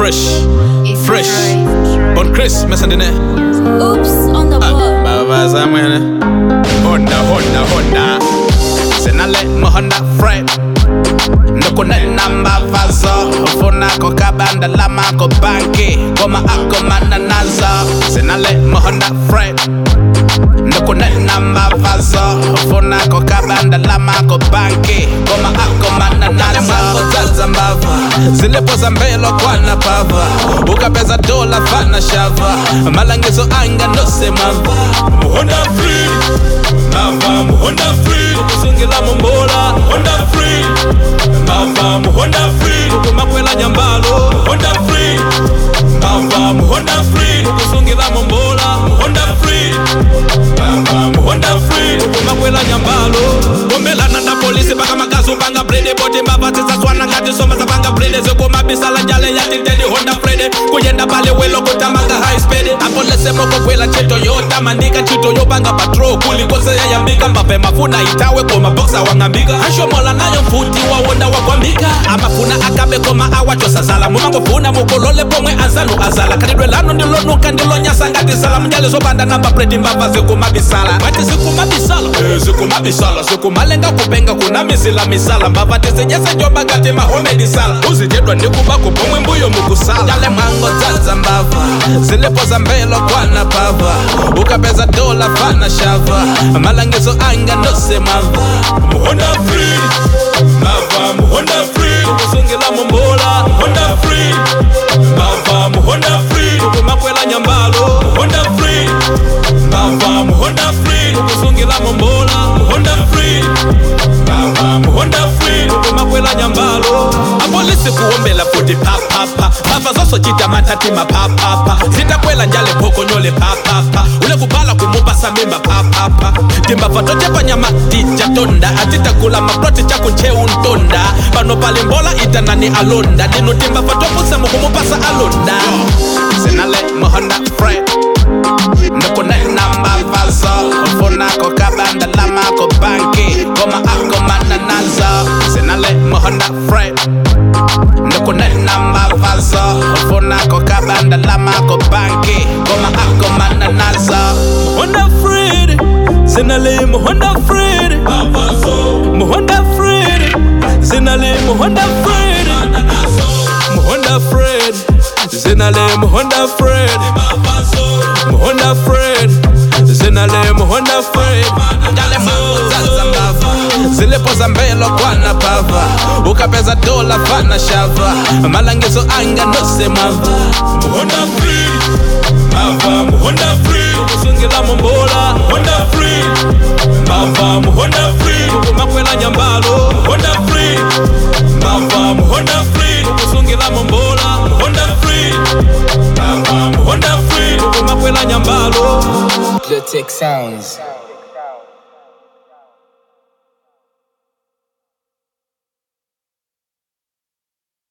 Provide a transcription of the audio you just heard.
fresh. On Christmas and the Oops on the board. Baba Zamana. Honda. Senale Honda Fred. Nukune namba vazo. Funa ko kabanda lama ko banki. Goma ako mananazo. Senale Honda Fred. Nukune namba vazo. Funa ko kabanda lama ko banki. Goma ako mananazo. Zambava zilipo zambelo kwa na pava. Ukapeza dola fana shava. Malangizo anga no semava. Honda free. Mava Honda free. Kusungila mumbola Honda free. Mava Honda free. Kumakwela nyambalo Honda free. Mava Honda free. Kusungila mumbola Honda free. Mava Honda free. Kumakwela nyambalo. Komelana na polisi baka magazu banga brede. Boti mbavati za swana ngati soma za banga brede. Zeko mabisala njale ya tildedi Honda frede. Kuyenda pale welo kutamanga high speed. Apolese moko kwela cheto yota mandika chito yo banga patrol. Kulikose ya yambika mbape mafuna itawe kwa maboxa wangambika. Ansho mola nayo futi wa wonda wakwambika. Amafuna akabe koma awacho sazala. Mumango funa mukolole pomwe azanu azala. Kadidwe lano ndilo nuka ndilo nyasa ngati sala. Mjale zobanda namba predi mbava ziku mabisala. Bati ziku mabisala. Ziku mabisala. Ziku malenga kupenga kuna misala. Mbava tese nyese joba gati mahomedi sala. Uzijedwa ndikubako pomwe mbuyo mukusala. Jale mango zaza mbava. Zilipo zambelo kwa na pava. Ukapeza dola fana shava. Malangizo anga no semava. Honda free. Mava Honda free. Kusungila mumbola Honda free. Mava Honda free. Kumakwela nyambalo Honda free. Mava Honda free. Kusungila mumbola Honda free. Mava Honda free. Kumakwela nyambalo. Apolisi kuombela puti papapa. Papa zoso chita matati mapapapa. Zitakwela njale poko nyole papapa. Ule kubala kumupasa mimba papapa. Timba fatote panyama tija tonda. Atita kula maproti chaku che untonda. Pano pale mbola itanani alonda. Nino timba fatopo semu kumupasa alonda. Senale Honda Fred. Nukune namba vazo. Funa ko kabanda lama ko banki. Goma ako mananazo. Senale Honda Fred. Nukune namba vazo. Funa ko kabanda lama ko banki. Goma ako mananazo. Honda Fred. Senale Honda Fred. Honda Fred. Senale Honda Fred. Honda Fred. Senale Honda Fred. Honda Fred. Senale Honda Fred. Jale zaza mbava. Zilipo zambelo kwa na pava. Ukapeza dola fana shava. Malangizo anga no semava. Honda free. Mava Honda free. Kusungila mumbola Honda free. Mava Honda free. Kumakwela nyambalo Honda free. Mava Honda free. Kusungila mumbola Honda free. Mava Honda free. Kumakwela nyambalo. Blue Tech Sounds.